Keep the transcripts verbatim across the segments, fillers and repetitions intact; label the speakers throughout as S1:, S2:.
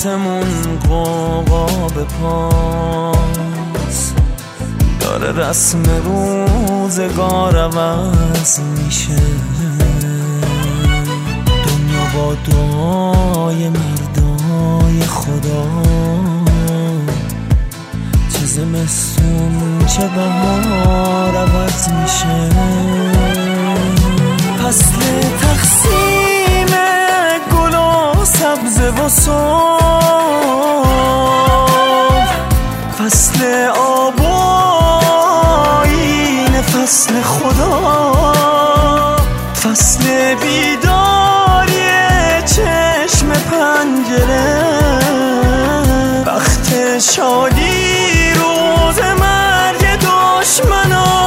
S1: آسمون قوقا به پاس داره، رسم روزگار عوض میشه. دنیا با دعای مردای خدا چه زمستون چه بهار عوض میشه. فصل تقسیم گل و سبزه و صبح، فصل آب و آیین فصل خدا، فصل بیداری چشم پنجره، وقت شادی روز مرگ دشمنا.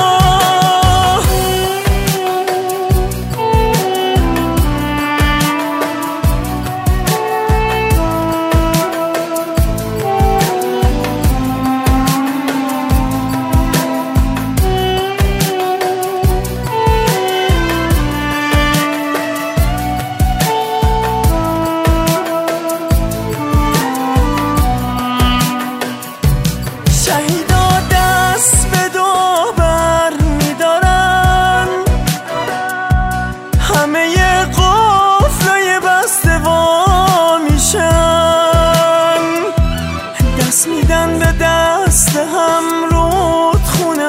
S1: میدن به دست هم رودخونه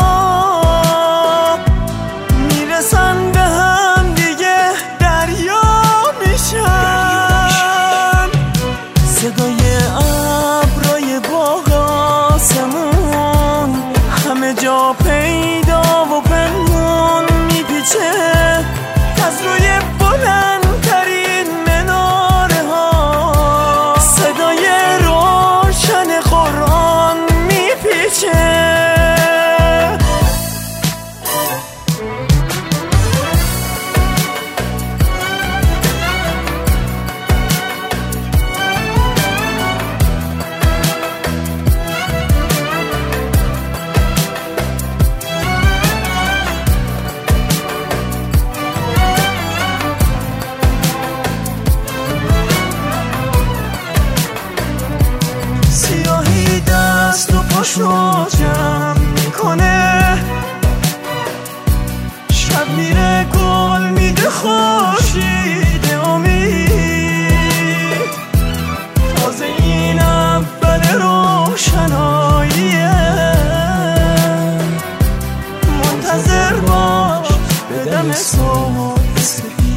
S1: ها، میرسن به هم دیگه دریا میشن. صدای ابرای باغ آسمون همه جا پیدا و پنهون میپیچه، از روی بلندترین مناره ها صدای قرآن میپیچه. سیاهی دست و پاشو جمع میکنه، شب میره گل میده خورشید امید. تازه این اول روشناییه، منتظر باش به دم صبح سپید.